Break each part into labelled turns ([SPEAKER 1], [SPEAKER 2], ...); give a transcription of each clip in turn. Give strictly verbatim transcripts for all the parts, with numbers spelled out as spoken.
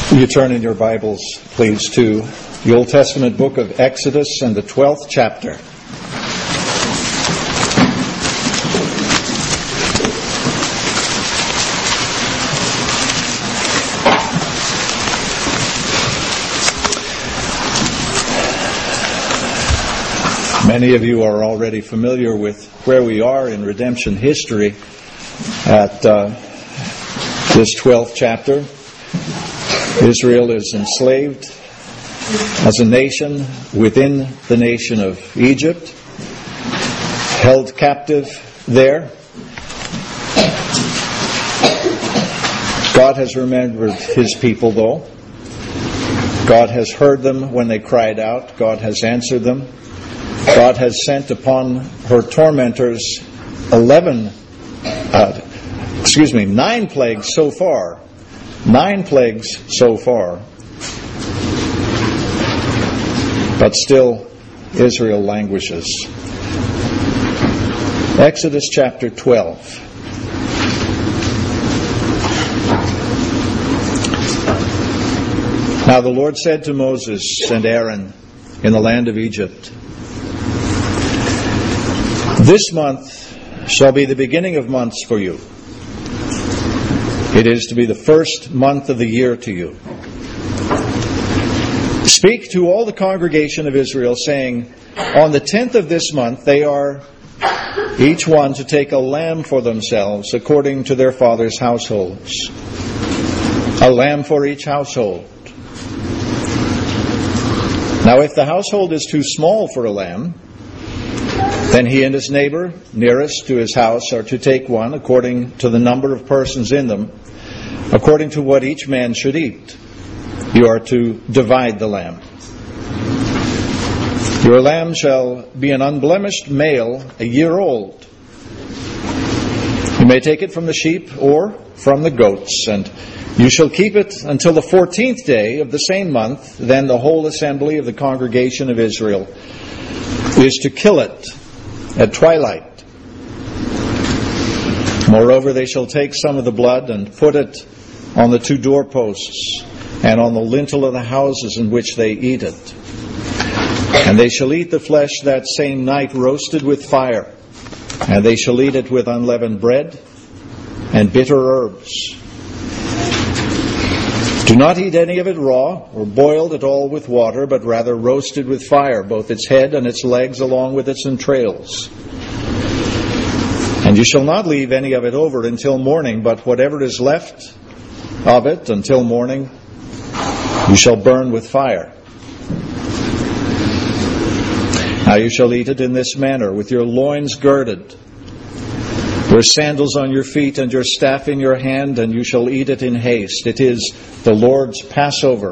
[SPEAKER 1] You turn in your Bibles, please, to the Old Testament book of Exodus and the twelfth chapter. Many of you are already familiar with where we are in redemption history at uh, this twelfth chapter. Israel is enslaved as a nation within the nation of Egypt, held captive there. God has remembered His people, though. God has heard them when they cried out. God has answered them. God has sent upon her tormentors eleven, uh, excuse me, nine plagues so far. Nine plagues so far. But still, Israel languishes. Exodus chapter twelve. Now the Lord said to Moses and Aaron in the land of Egypt, "This month shall be the beginning of months for you. It is to be the first month of the year to you. Speak to all the congregation of Israel, saying, on the tenth of this month they are each one to take a lamb for themselves according to their father's households. A lamb for each household. Now if the household is too small for a lamb, then he and his neighbor nearest to his house are to take one according to the number of persons in them, according to what each man should eat. You are to divide the lamb. Your lamb shall be an unblemished male, a year old. You may take it from the sheep or from the goats, and you shall keep it until the fourteenth day of the same month. Then the whole assembly of the congregation of Israel is to kill it at twilight. Moreover, they shall take some of the blood and put it on the two doorposts and on the lintel of the houses in which they eat it. And they shall eat the flesh that same night roasted with fire, and they shall eat it with unleavened bread and bitter herbs. Do not eat any of it raw or boiled at all with water, but rather roasted with fire, both its head and its legs along with its entrails. And you shall not leave any of it over until morning, but whatever is left of it until morning you shall burn with fire. Now you shall eat it in this manner, with your loins girded, your sandals on your feet, and your staff in your hand, and you shall eat it in haste. It is the Lord's Passover.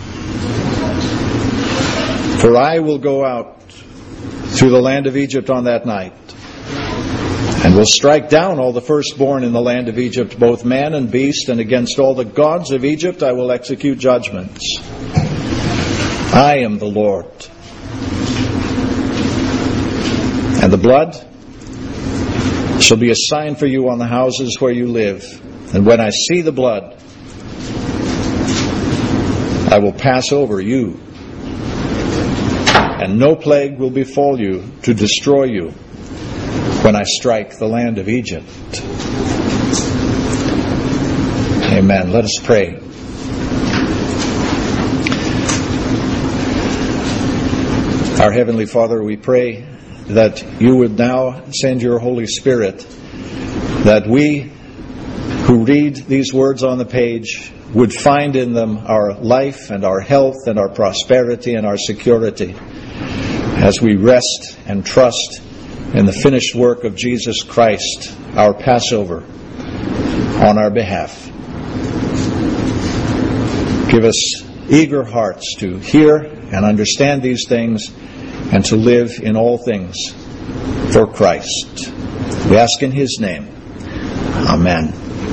[SPEAKER 1] For I will go out through the land of Egypt on that night, and will strike down all the firstborn in the land of Egypt, both man and beast, and against all the gods of Egypt I will execute judgments. I am the Lord. And the blood shall be a sign for you on the houses where you live. And when I see the blood, I will pass over you, and no plague will befall you to destroy you when I strike the land of Egypt." Amen. Let us pray. Our Heavenly Father, we pray that you would now send your Holy Spirit, that we who read these words on the page would find in them our life and our health and our prosperity and our security as we rest and trust in the finished work of Jesus Christ, our Passover, on our behalf. Give us eager hearts to hear and understand these things and to live in all things for Christ. We ask in His name. Amen.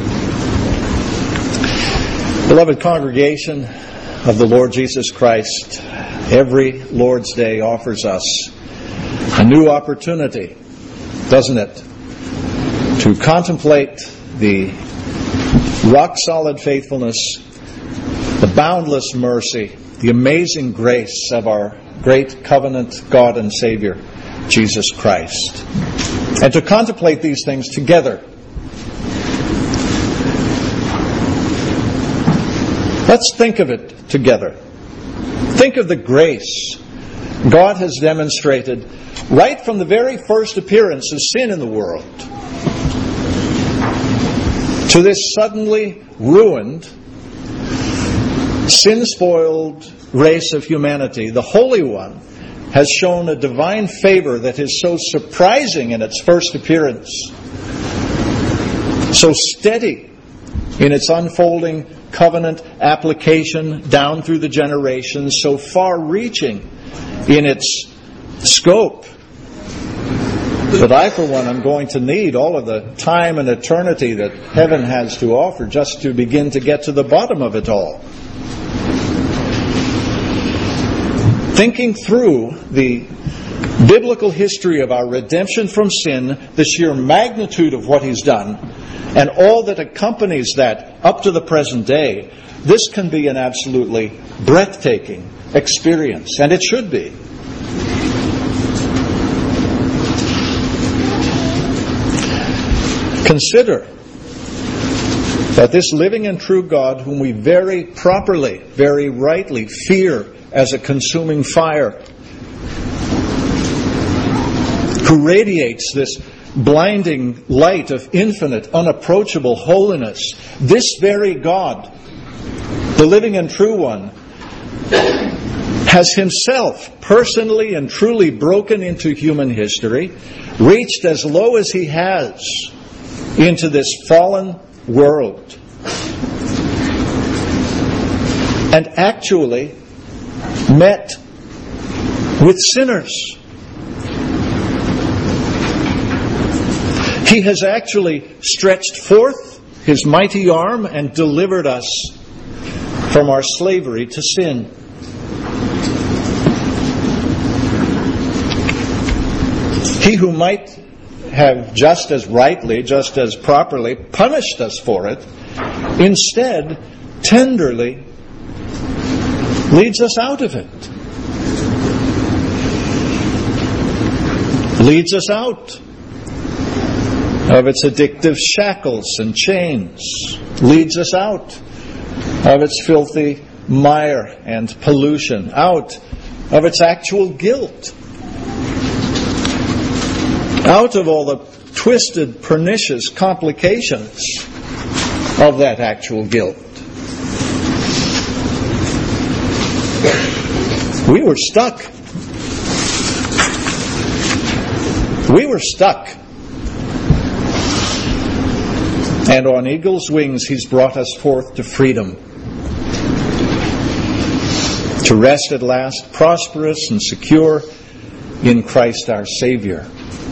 [SPEAKER 1] Beloved congregation of the Lord Jesus Christ, every Lord's Day offers us a new opportunity, doesn't it, to contemplate the rock-solid faithfulness the boundless mercy, the amazing grace of our great covenant God and Savior, Jesus Christ. And to contemplate these things together. Let's think of it together. Think of the grace God has demonstrated right from the very first appearance of sin in the world to this suddenly ruined, sin-spoiled race of humanity. The Holy One has shown a divine favor that is so surprising in its first appearance, so steady in its unfolding covenant application down through the generations, so far-reaching in its scope, that I, for one, am going to need all of the time and eternity that heaven has to offer just to begin to get to the bottom of it all. Thinking through the biblical history of our redemption from sin, the sheer magnitude of what He's done, and all that accompanies that up to the present day, this can be an absolutely breathtaking experience, and it should be. Consider that this living and true God, whom we very properly, very rightly fear as a consuming fire, who radiates this blinding light of infinite, unapproachable holiness, this very God, the living and true one, has Himself personally and truly broken into human history, reached as low as He has into this fallen world, and actually met with sinners. He has actually stretched forth His mighty arm and delivered us from our slavery to sin. He who might have just as rightly, just as properly punished us for it, instead tenderly leads us out of it. Leads us out of its addictive shackles and chains. Leads us out of its filthy mire and pollution. Out of its actual guilt. Out of all the twisted, pernicious complications of that actual guilt. We were stuck. We were stuck. And on eagle's wings He's brought us forth to freedom. To rest at last, prosperous and secure in Christ our Savior.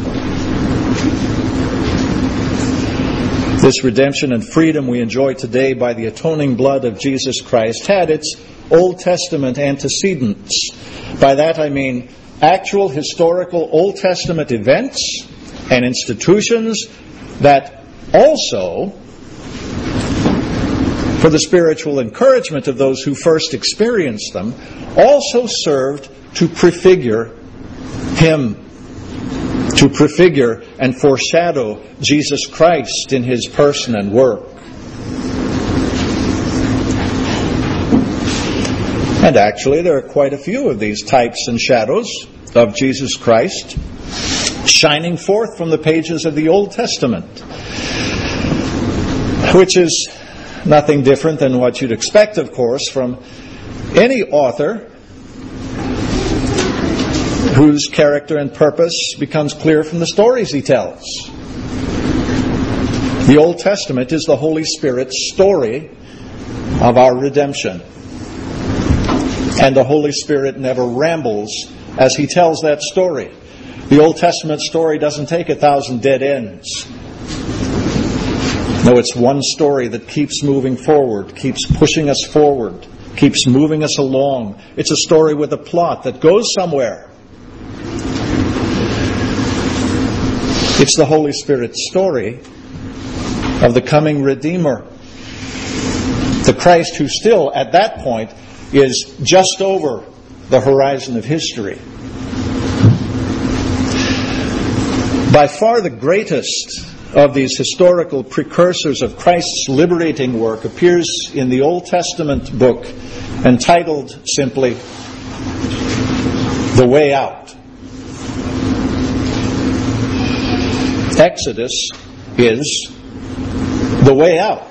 [SPEAKER 1] This redemption and freedom we enjoy today by the atoning blood of Jesus Christ had its Old Testament antecedents. By that I mean actual historical Old Testament events and institutions that also, for the spiritual encouragement of those who first experienced them, also served to prefigure Him, to prefigure and foreshadow Jesus Christ in His person and work. And actually, there are quite a few of these types and shadows of Jesus Christ shining forth from the pages of the Old Testament, which is nothing different than what you'd expect, of course, from any author whose character and purpose becomes clear from the stories he tells. The Old Testament is the Holy Spirit's story of our redemption. And the Holy Spirit never rambles as He tells that story. The Old Testament story doesn't take a thousand dead ends. No, it's one story that keeps moving forward, keeps pushing us forward, keeps moving us along. It's a story with a plot that goes somewhere. It's the Holy Spirit's story of the coming Redeemer, The Christ who still, at that point, is just over the horizon of history. By far the greatest of these historical precursors of Christ's liberating work appears in the Old Testament book entitled simply, The Way Out. Exodus is the way out.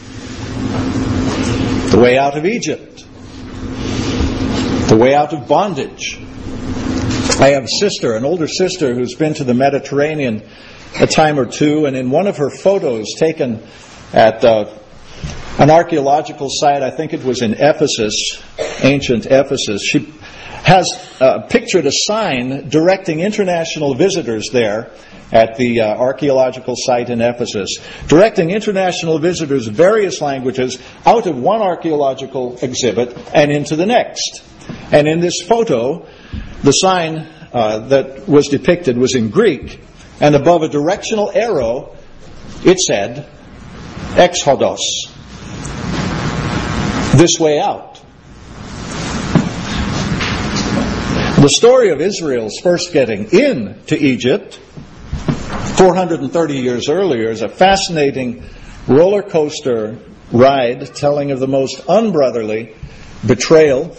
[SPEAKER 1] The way out of Egypt. The way out of bondage. I have a sister, an older sister, who's been to the Mediterranean a time or two, and in one of her photos taken at uh, an archaeological site, I think it was in Ephesus, ancient Ephesus, she has uh, pictured a sign directing international visitors there at the uh, archaeological site in Ephesus, directing international visitors of various languages out of one archaeological exhibit and into the next. And in this photo, the sign uh, that was depicted was in Greek, and above a directional arrow, it said, Exodos, this way out. The story of Israel's first getting into Egypt, four hundred thirty years earlier, is a fascinating roller coaster ride telling of the most unbrotherly betrayal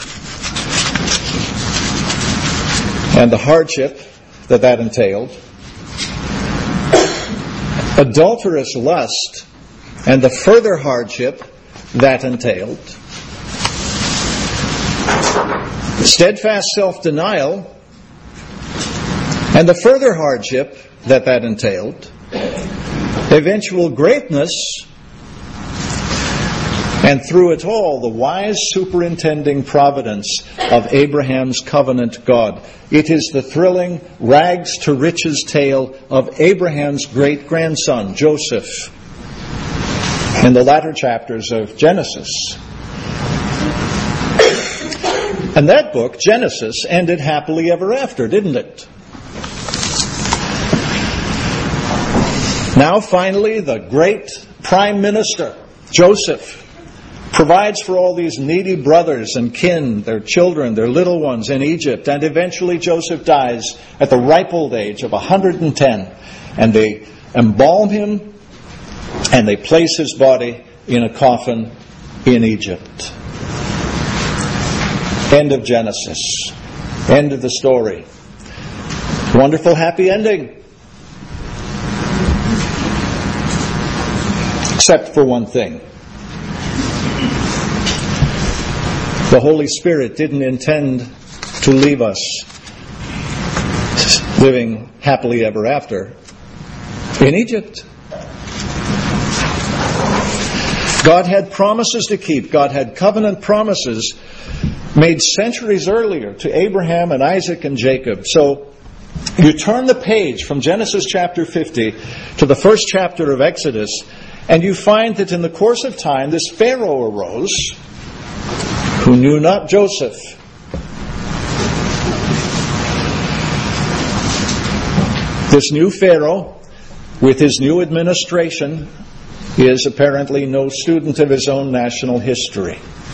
[SPEAKER 1] and the hardship that that entailed, adulterous lust and the further hardship that entailed, steadfast self-denial and the further hardship that that entailed, eventual greatness, and through it all, the wise superintending providence of Abraham's covenant God. It is the thrilling rags to riches tale of Abraham's great-grandson, Joseph, in the latter chapters of Genesis. And that book, Genesis, ended happily ever after, didn't it? Now, finally, the great Prime Minister, Joseph, provides for all these needy brothers and kin, their children, their little ones in Egypt. And eventually Joseph dies at the ripe old age of one hundred ten. And they embalm him and they place his body in a coffin in Egypt. End of Genesis. End of the story. Wonderful happy ending. Except for one thing. The Holy Spirit didn't intend to leave us living happily ever after in Egypt. God had promises to keep. God had covenant promises made centuries earlier to Abraham and Isaac and Jacob. So you turn the page from Genesis chapter fifty to the first chapter of Exodus, and you find that in the course of time this Pharaoh arose who knew not Joseph. This new Pharaoh, with his new administration, is apparently no student of his own national history.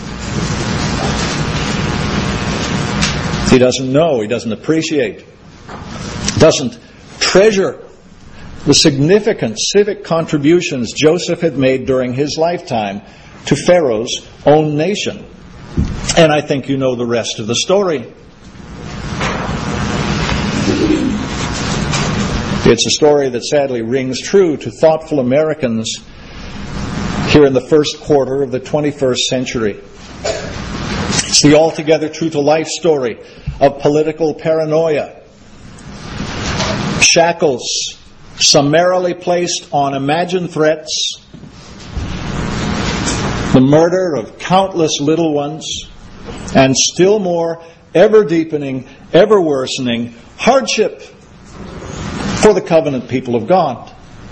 [SPEAKER 1] He doesn't know, he doesn't appreciate, doesn't treasure the significant civic contributions Joseph had made during his lifetime to Pharaoh's own nation. And I think you know the rest of the story. It's a story that sadly rings true to thoughtful Americans here in the first quarter of the twenty-first century. It's the altogether true-to-life story of political paranoia, shackles summarily placed on imagined threats, the murder of countless little ones, and still more, ever deepening, ever worsening hardship for the covenant people of God.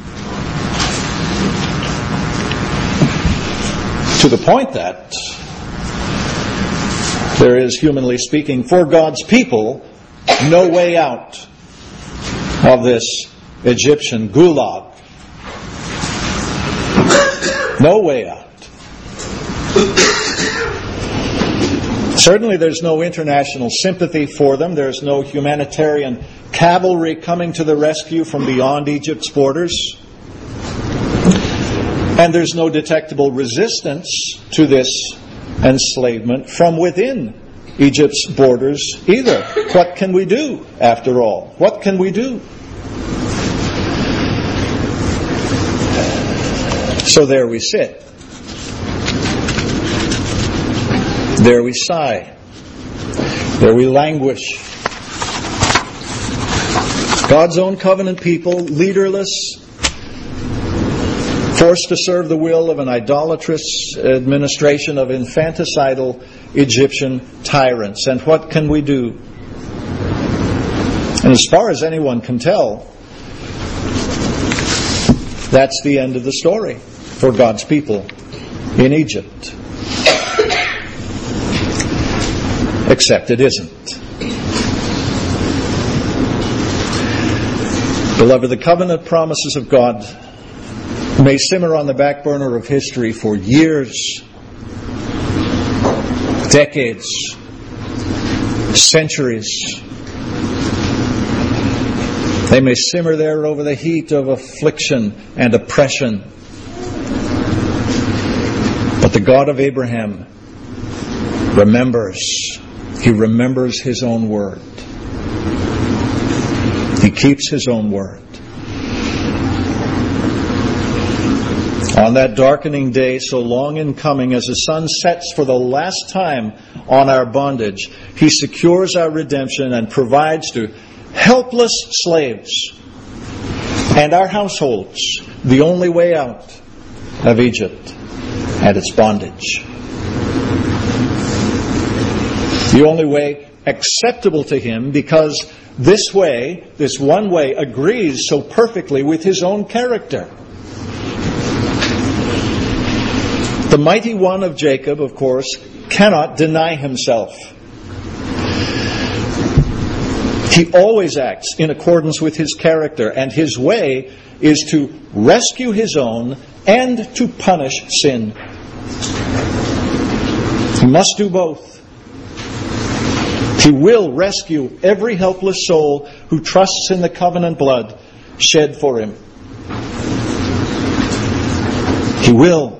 [SPEAKER 1] To the point that there is, humanly speaking, for God's people, no way out of this Egyptian gulag. No way out. Certainly there's no international sympathy for them. There's no humanitarian cavalry coming to the rescue from beyond Egypt's borders. And there's no detectable resistance to this enslavement from within Egypt's borders either. What can we do, after all? What can we do? So there we sit. There we sigh. There we languish. God's own covenant people, leaderless, forced to serve the will of an idolatrous administration of infanticidal Egyptian tyrants. And what can we do? And as far as anyone can tell, that's the end of the story for God's people in Egypt. Except it isn't. Beloved, the covenant promises of God may simmer on the back burner of history for years, decades, centuries. They may simmer there over the heat of affliction and oppression. But the God of Abraham remembers. He remembers His own word. He keeps His own word. On that darkening day, so long in coming, as the sun sets for the last time on our bondage, He secures our redemption and provides to helpless slaves and our households the only way out of Egypt and its bondage. The only way acceptable to Him, because this way, this one way, agrees so perfectly with His own character. The mighty one of Jacob, of course, cannot deny Himself. He always acts in accordance with His character, and His way is to rescue His own and to punish sin. He must do both. He will rescue every helpless soul who trusts in the covenant blood shed for him. He will.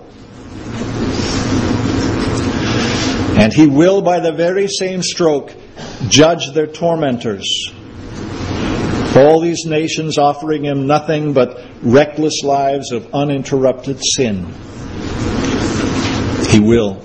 [SPEAKER 1] And He will, by the very same stroke, judge their tormentors. All these nations offering Him nothing but reckless lives of uninterrupted sin. He will.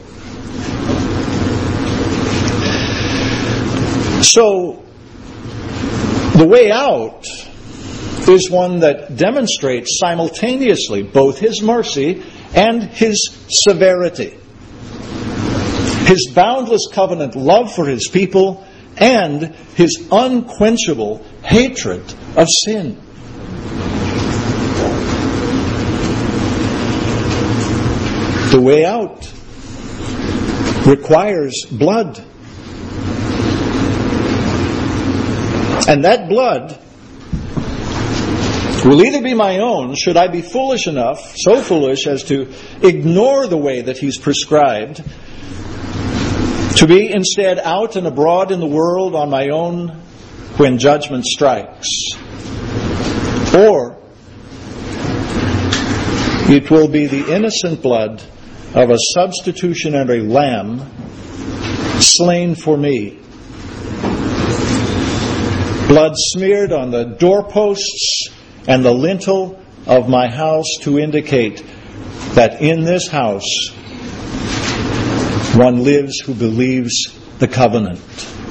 [SPEAKER 1] So, the way out is one that demonstrates simultaneously both His mercy and His severity. His boundless covenant love for His people and His unquenchable hatred of sin. The way out requires blood. And that blood will either be my own, should I be foolish enough, so foolish as to ignore the way that He's prescribed, to be instead out and abroad in the world on my own when judgment strikes. Or it will be the innocent blood of a substitutionary lamb slain for me. Blood smeared on the doorposts and the lintel of my house to indicate that in this house one lives who believes the covenant.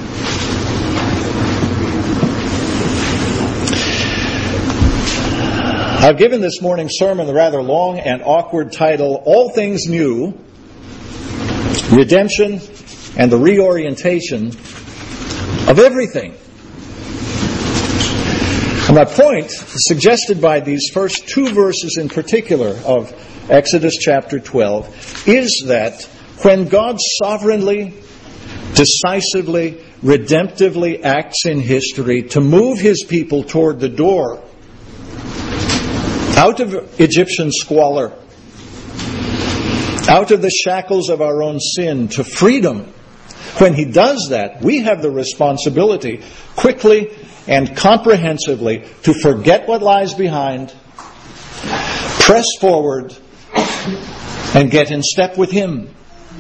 [SPEAKER 1] I've given this morning's sermon the rather long and awkward title, All Things New, Redemption and the Reorientation of Everything. And my point, suggested by these first two verses in particular of Exodus chapter twelve, is that when God sovereignly, decisively, redemptively acts in history to move His people toward the door, out of Egyptian squalor, out of the shackles of our own sin to freedom When He does that, we have the responsibility quickly and comprehensively to forget what lies behind, press forward, and get in step with Him.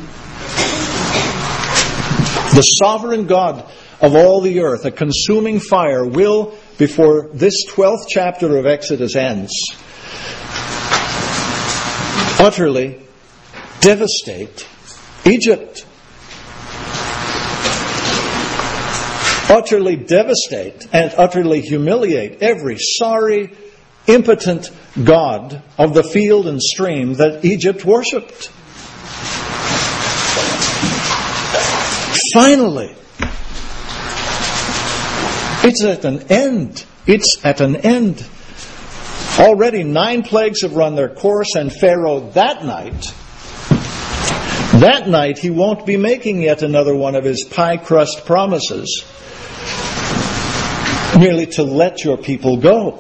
[SPEAKER 1] The sovereign God of all the earth, a consuming fire, will, before this twelfth chapter of Exodus ends, utterly devastate Egypt. Utterly devastate and utterly humiliate every sorry, impotent god of the field and stream that Egypt worshipped. Finally, it's at an end. It's at an end. Already nine plagues have run their course, and Pharaoh that night, that night he won't be making yet another one of his pie crust promises, merely to let your people go.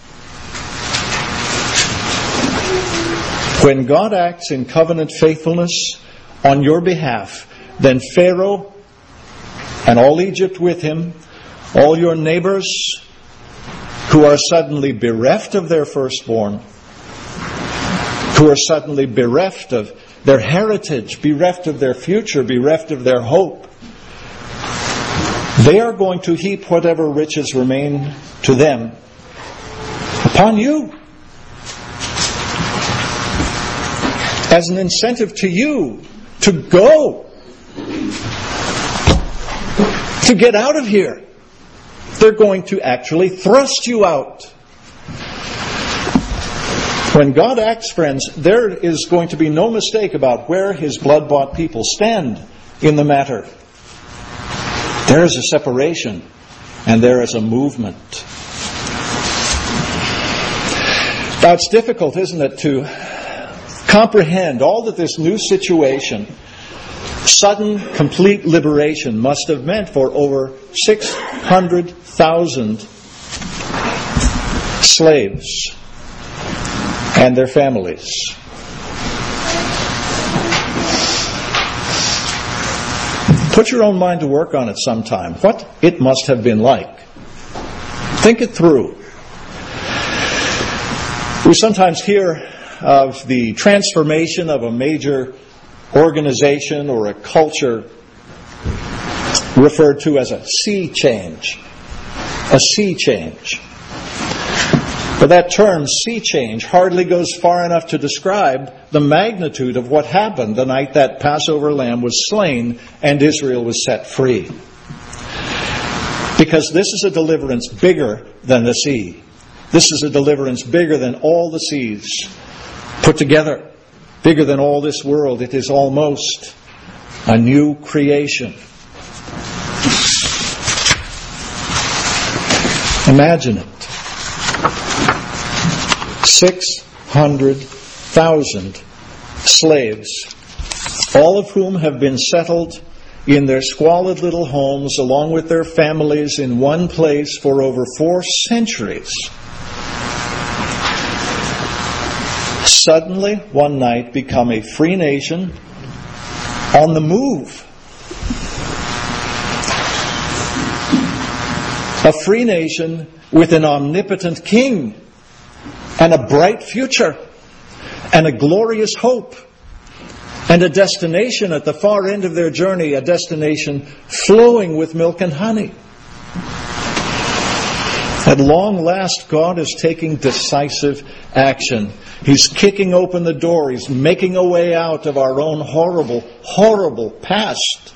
[SPEAKER 1] When God acts in covenant faithfulness on your behalf, then Pharaoh and all Egypt with him, all your neighbors who are suddenly bereft of their firstborn, who are suddenly bereft of their heritage, bereft of their future, bereft of their hope, they are going to heap whatever riches remain to them upon you, as an incentive to you to go, to get out of here. They're going to actually thrust you out. When God acts, friends, there is going to be no mistake about where His blood-bought people stand in the matter. There is a separation, and there is a movement. Now, it's difficult, isn't it, to comprehend all that this new situation, sudden, complete liberation, must have meant for over six hundred thousand slaves and their families. Put your own mind to work on it sometime. What it must have been like. Think it through. We sometimes hear of the transformation of a major organization or a culture referred to as a sea change. A sea change. But that term, sea change, hardly goes far enough to describe the magnitude of what happened the night that Passover lamb was slain and Israel was set free. Because this is a deliverance bigger than the sea. This is a deliverance bigger than all the seas put together. Bigger than all this world. It is almost a new creation. Imagine it. Six hundred thousand slaves, all of whom have been settled in their squalid little homes along with their families in one place for over four centuries. Suddenly, one night, become a free nation on the move. A free nation with an omnipotent king and a bright future and a glorious hope and a destination at the far end of their journey, a destination flowing with milk and honey. At long last, God is taking decisive action. He's kicking open the door. He's making a way out of our own horrible, horrible past.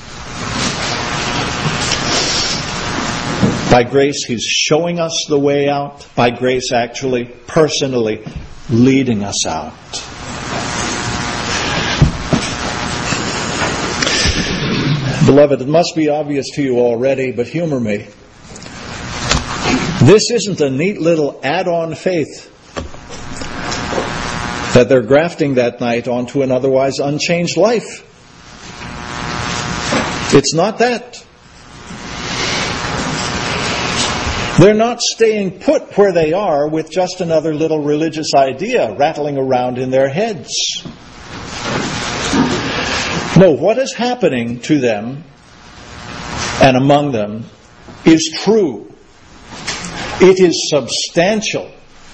[SPEAKER 1] By grace, He's showing us the way out. By grace, actually, personally leading us out. Beloved, it must be obvious to you already, but humor me. This isn't a neat little add-on faith that they're grafting that night onto an otherwise unchanged life. It's not that. They're not staying put where they are with just another little religious idea rattling around in their heads. No, what is happening to them and among them is true. It is substantial.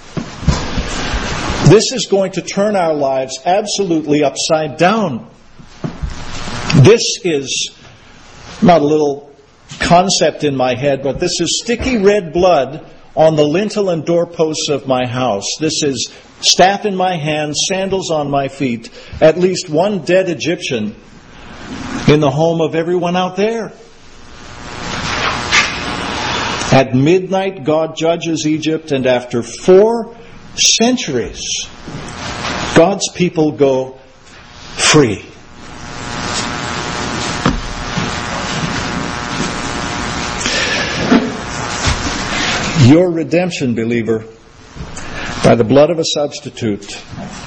[SPEAKER 1] This is going to turn our lives absolutely upside down. This is not a little concept in my head, but this is sticky red blood on the lintel and doorposts of my house. This is staff in my hand, sandals on my feet, at least one dead Egyptian in the home of everyone out there. At midnight, God judges Egypt, and after four centuries, God's people go free. Your redemption, believer, by the blood of a substitute,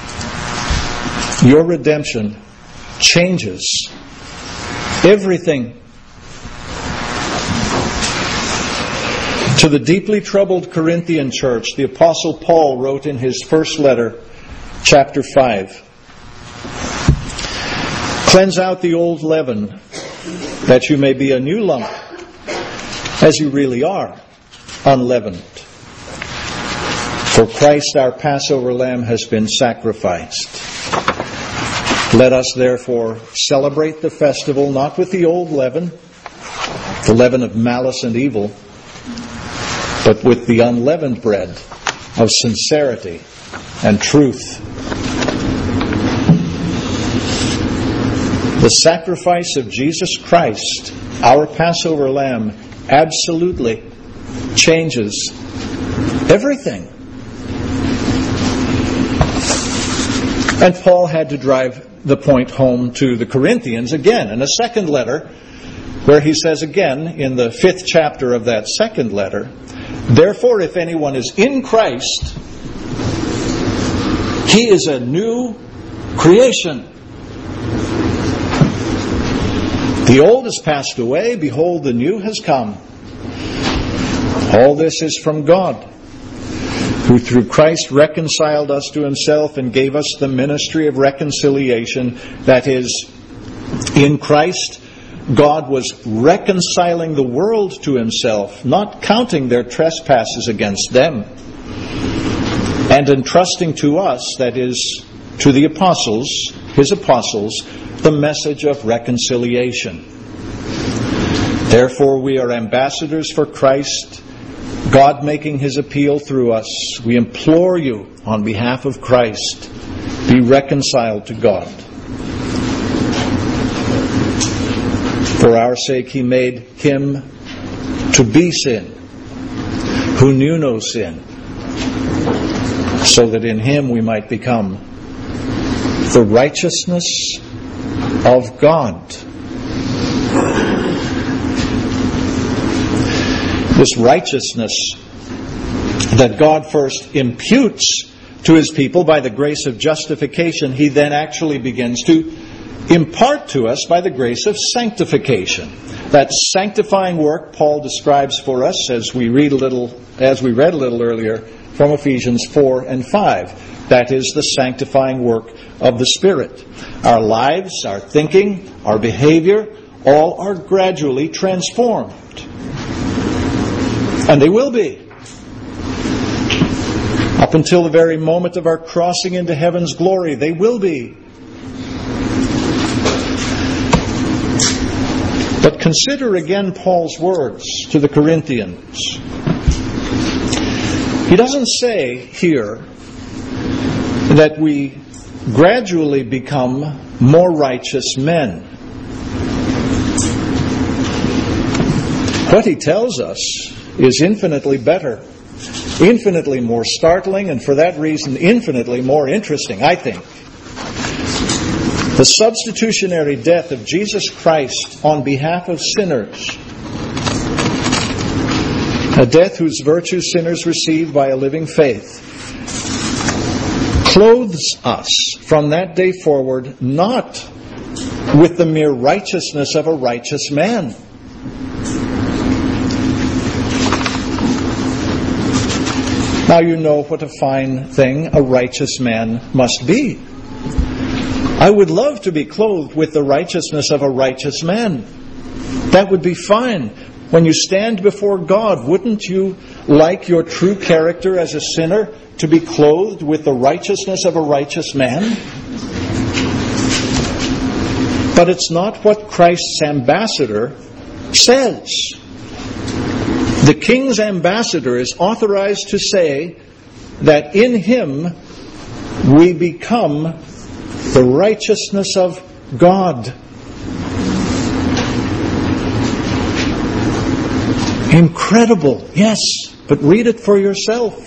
[SPEAKER 1] your redemption changes everything. To the deeply troubled Corinthian church, the Apostle Paul wrote in his first letter, chapter five, "Cleanse out the old leaven, that you may be a new lump, as you really are, unleavened. For Christ our Passover lamb has been sacrificed. Let us therefore celebrate the festival not with the old leaven, the leaven of malice and evil, but with the unleavened bread of sincerity and truth." The sacrifice of Jesus Christ, our Passover lamb, absolutely changes everything. And Paul had to drive the point home to the Corinthians again in a second letter, where he says again in the fifth chapter of that second letter, "Therefore, if anyone is in Christ, he is a new creation. The old has passed away, behold, the new has come. All this is from God, who through Christ reconciled us to himself and gave us the ministry of reconciliation." That is, in Christ, God was reconciling the world to himself, not counting their trespasses against them, and entrusting to us, that is, to the apostles, his apostles, the message of reconciliation. Therefore we are ambassadors for Christ, God making his appeal through us. We implore you on behalf of Christ, be reconciled to God. For our sake he made him to be sin, who knew no sin, so that in him we might become the righteousness of God. This righteousness that God first imputes to his people by the grace of justification, he then actually begins to impart to us by the grace of sanctification. That sanctifying work Paul describes for us as we read a little, as we read a little earlier from Ephesians four and five. That is the sanctifying work of the Spirit. Our lives, our thinking, our behavior, all are gradually transformed. And they will be. Up until the very moment of our crossing into heaven's glory, they will be. But consider again Paul's words to the Corinthians. He doesn't say here that we gradually become more righteous men. What he tells us is infinitely better, infinitely more startling, and for that reason infinitely more interesting, I think. The substitutionary death of Jesus Christ on behalf of sinners, a death whose virtue sinners receive by a living faith, clothes us from that day forward not with the mere righteousness of a righteous man. Now you know what a fine thing a righteous man must be. I would love to be clothed with the righteousness of a righteous man. That would be fine. When you stand before God, wouldn't you like your true character as a sinner to be clothed with the righteousness of a righteous man? But it's not what Christ's ambassador says. The king's ambassador is authorized to say that in him we become the righteousness of God. Incredible, yes, but read it for yourself.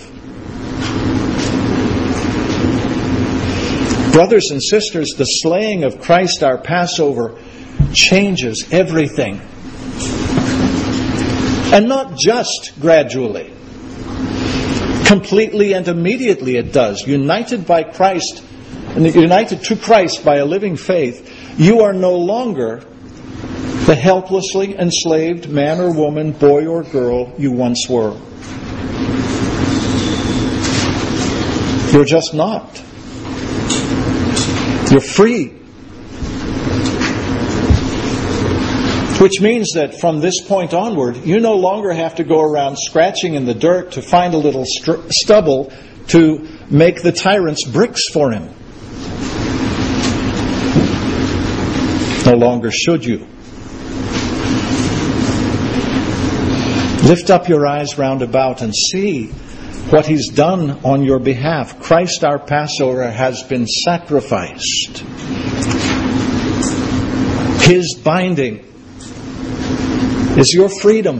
[SPEAKER 1] Brothers and sisters, the slaying of Christ our Passover changes everything. And not just gradually. Completely and immediately it does. United by Christ, united to Christ by a living faith, you are no longer the helplessly enslaved man or woman, boy or girl you once were. You're just not. You're free. Which means that from this point onward, you no longer have to go around scratching in the dirt to find a little st- stubble to make the tyrant's bricks for him. No longer should you. Lift up your eyes round about and see what He's done on your behalf. Christ our Passover has been sacrificed. His binding is your freedom.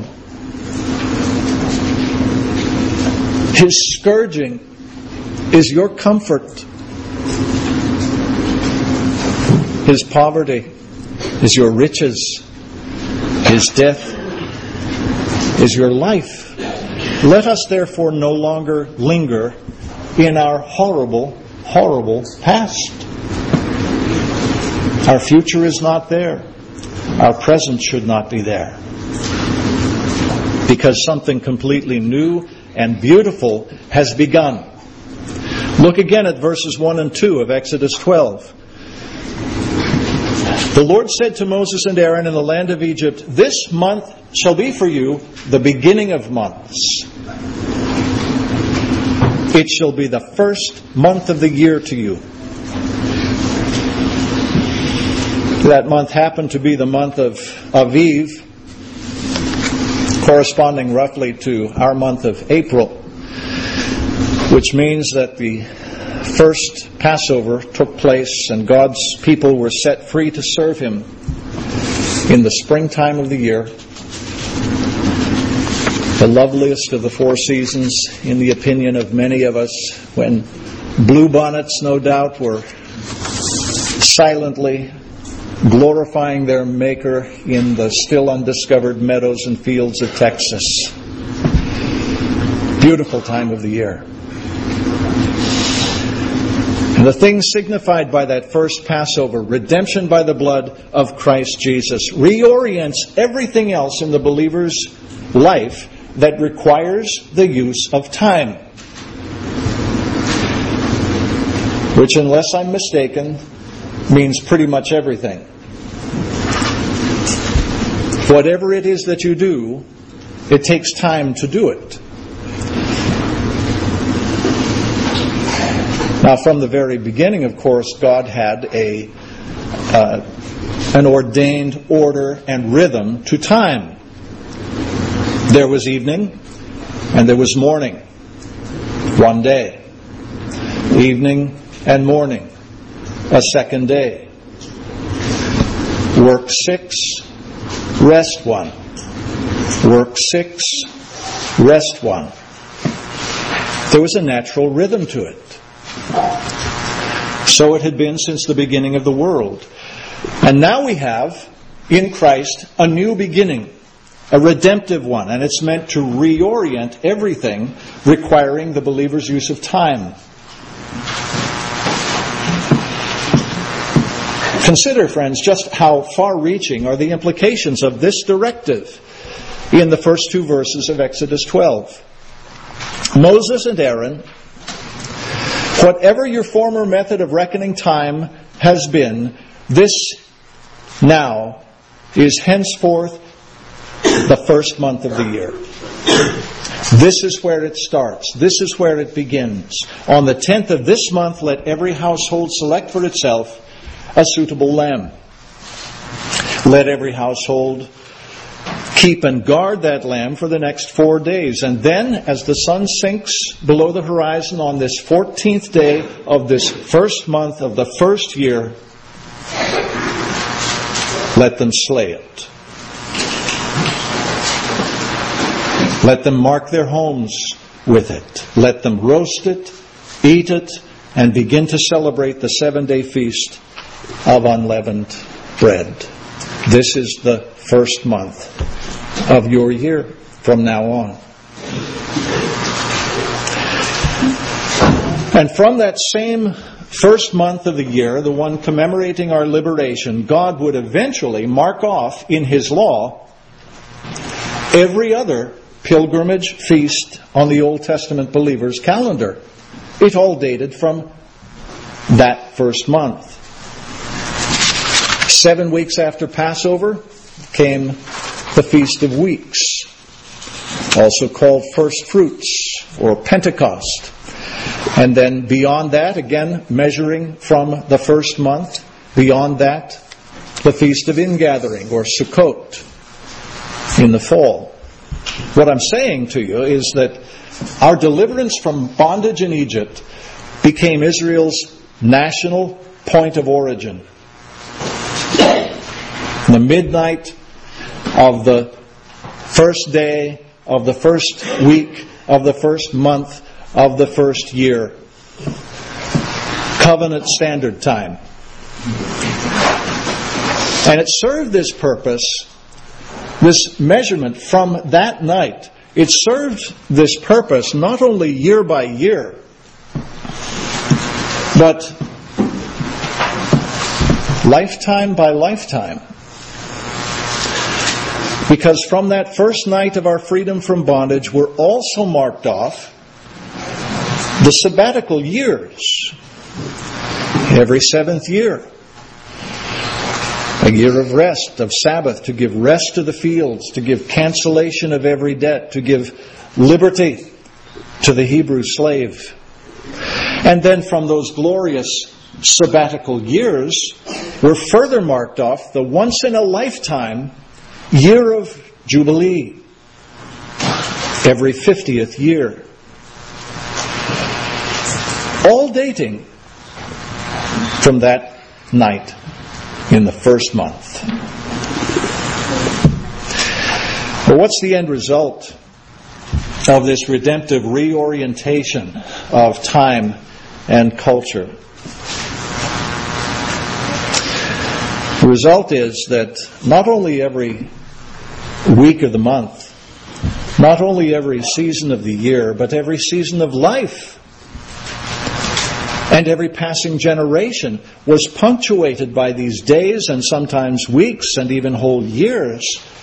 [SPEAKER 1] His scourging is your comfort. His poverty is your riches. His death is your life. Let us therefore no longer linger in our horrible, horrible past. Our future is not there. Our present should not be there. Because something completely new and beautiful has begun. Look again at verses one and two of Exodus twelve. The Lord said to Moses and Aaron in the land of Egypt, "This month shall be for you the beginning of months. It shall be the first month of the year to you." That month happened to be the month of Aviv, corresponding roughly to our month of April, which means that the first Passover took place and God's people were set free to serve Him in the springtime of the year, the loveliest of the four seasons in the opinion of many of us, when bluebonnets, no doubt, were silently glorifying their Maker in the still undiscovered meadows and fields of Texas. Beautiful time of the year. And the things signified by that first Passover, redemption by the blood of Christ Jesus, reorients everything else in the believer's life that requires the use of time. Which, unless I'm mistaken, means pretty much everything. Whatever it is that you do, it takes time to do it. Now, from the very beginning, of course, God had a uh, an ordained order and rhythm to time. There was evening and there was morning. One day. Evening and morning. A second day. Work six, rest one. Work six, rest one. There was a natural rhythm to it. So it had been since the beginning of the world. And now we have, in Christ, a new beginning, a redemptive one, and it's meant to reorient everything requiring the believer's use of time. Consider, friends, just how far-reaching are the implications of this directive in the first two verses of Exodus twelve. Moses and Aaron, whatever your former method of reckoning time has been, this now is henceforth the first month of the year. This is where it starts. This is where it begins. On the tenth of this month, let every household select for itself a suitable lamb. Let every household keep and guard that lamb for the next four days. And then, as the sun sinks below the horizon on this fourteenth day of this first month of the first year, let them slay it. Let them mark their homes with it. Let them roast it, eat it, and begin to celebrate the seven-day feast of unleavened bread. This is the first month of your year from now on. And from that same first month of the year, the one commemorating our liberation, God would eventually mark off in His law every other pilgrimage feast on the Old Testament believers' calendar. It all dated from that first month. Seven weeks after Passover came the Feast of Weeks, also called First Fruits or Pentecost. And then beyond that, again measuring from the first month, beyond that, the Feast of Ingathering or Sukkot in the fall. What I'm saying to you is that our deliverance from bondage in Egypt became Israel's national point of origin. The midnight of the first day of the first week of the first month of the first year. Covenant Standard Time. And it served this purpose, this measurement from that night. It served this purpose not only year by year, but lifetime by lifetime. Because from that first night of our freedom from bondage, we're also marked off the sabbatical years. Every seventh year. A year of rest, of Sabbath, to give rest to the fields, to give cancellation of every debt, to give liberty to the Hebrew slave. And then from those glorious sabbatical years, we're further marked off the once-in-a-lifetime year of Jubilee, every fiftieth year. All dating from that night in the first month. Well, what's the end result of this redemptive reorientation of time and culture? The result is that not only every week of the month, not only every season of the year, but every season of life and every passing generation was punctuated by these days and sometimes weeks and even whole years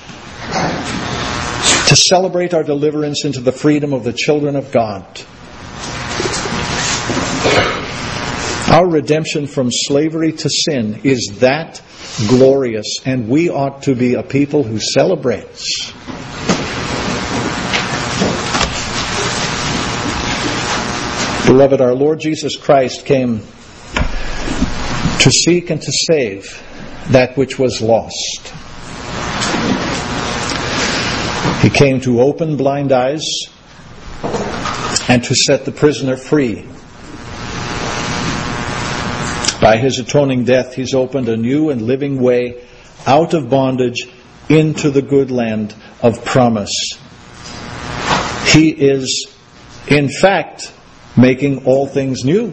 [SPEAKER 1] to celebrate our deliverance into the freedom of the children of God. Our redemption from slavery to sin is that glorious, and we ought to be a people who celebrates. Beloved, our Lord Jesus Christ came to seek and to save that which was lost. He came to open blind eyes and to set the prisoner free. By His atoning death, He's opened a new and living way out of bondage into the good land of promise. He is, in fact, making all things new.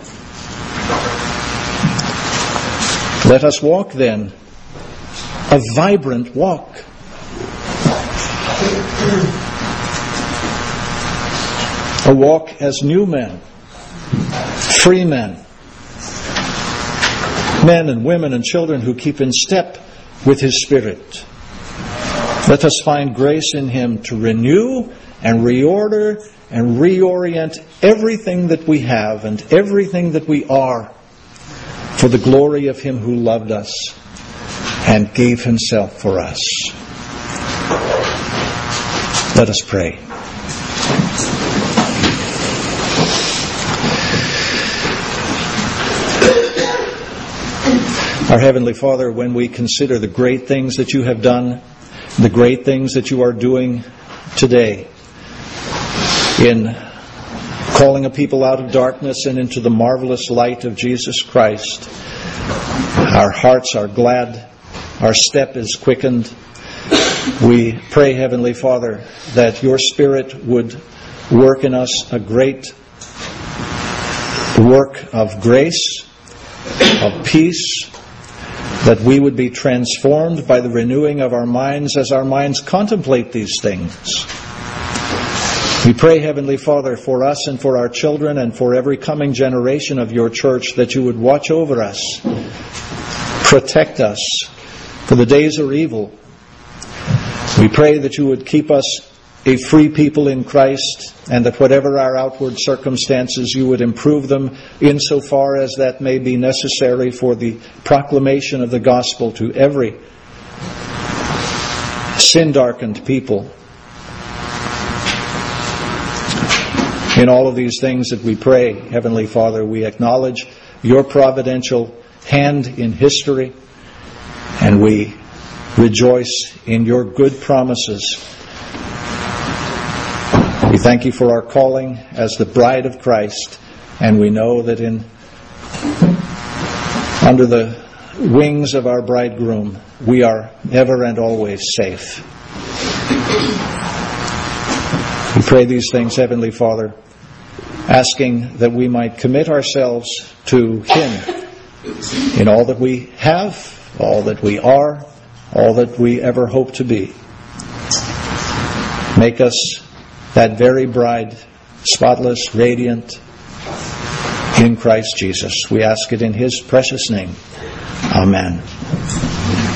[SPEAKER 1] Let us walk then a vibrant walk. A walk as new men, free men, men and women and children who keep in step with His Spirit. Let us find grace in Him to renew and reorder and reorient everything that we have and everything that we are for the glory of Him who loved us and gave Himself for us. Let us pray. Our Heavenly Father, when we consider the great things that You have done, the great things that You are doing today in calling a people out of darkness and into the marvelous light of Jesus Christ, our hearts are glad, our step is quickened. We pray, Heavenly Father, that Your Spirit would work in us a great work of grace, of peace, that we would be transformed by the renewing of our minds as our minds contemplate these things. We pray, Heavenly Father, for us and for our children and for every coming generation of Your church, that You would watch over us, protect us, for the days are evil. We pray that You would keep us a free people in Christ, and that whatever our outward circumstances, You would improve them insofar as that may be necessary for the proclamation of the gospel to every sin-darkened people. In all of these things that we pray, Heavenly Father, we acknowledge Your providential hand in history, and we rejoice in Your good promises. We thank You for our calling as the bride of Christ, and we know that in under the wings of our bridegroom we are ever and always safe. We pray these things, Heavenly Father, asking that we might commit ourselves to Him in all that we have, all that we are, all that we ever hope to be. Make us that very bride, spotless, radiant, in Christ Jesus. We ask it in His precious name. Amen.